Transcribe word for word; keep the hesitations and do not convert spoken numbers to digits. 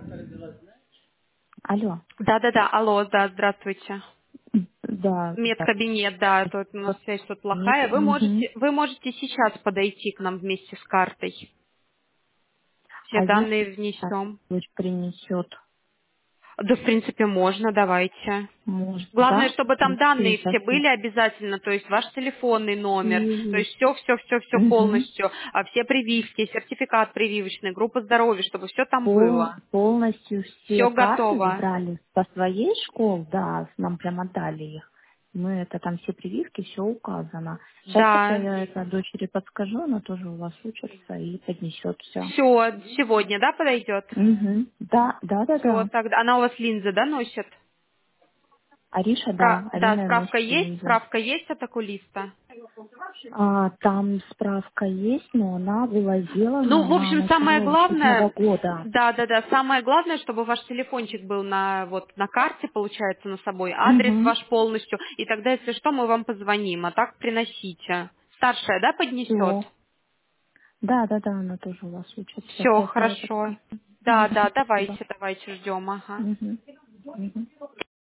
Алло. Да-да-да, алло, да, здравствуйте. Да, да. Медкабинет, да, тут у нас связь тут Нет. плохая. Вы Мгм. можете, вы можете сейчас подойти к нам вместе с картой. Все А если данные внесем. дочь принесет, Да, в принципе, можно, давайте. может, Главное, да? чтобы В там принципе, я данные сейчас... все были обязательно, то есть ваш телефонный номер, то есть Есть. все, все, все, все Угу. полностью, а все прививки, сертификат прививочный, группа здоровья, чтобы все там Пол, было. полностью все Все карты готово. забрали со своей школы, да, нам прям отдали их. Мы это там все прививки, все указано. Сейчас только Да. я это дочери подскажу, она тоже у вас учится и поднесет все. Все, сегодня, да, подойдет? Угу. Да, да, да, Все, да. тогда. Она у вас линзы, да, носит? Ариша, Спра- да, Да, Арина справка носит есть? линзы. Справка есть от окулиста? А, там справка есть, но она была Ну, сделана в на общем, самое начало учебного главное, года. да, да, да, самое главное, чтобы ваш телефончик был на вот на карте, получается, на собой, адрес Угу. ваш полностью, и тогда, если что, мы вам позвоним, а так приносите. Старшая, да, поднесет? Все. Да, да, да, она тоже у вас учится. Сейчас Все, я ей хорошо. подскажу. Да, Мгм. да, Спасибо. давайте, давайте ждем, ага. Мгм. Мгм.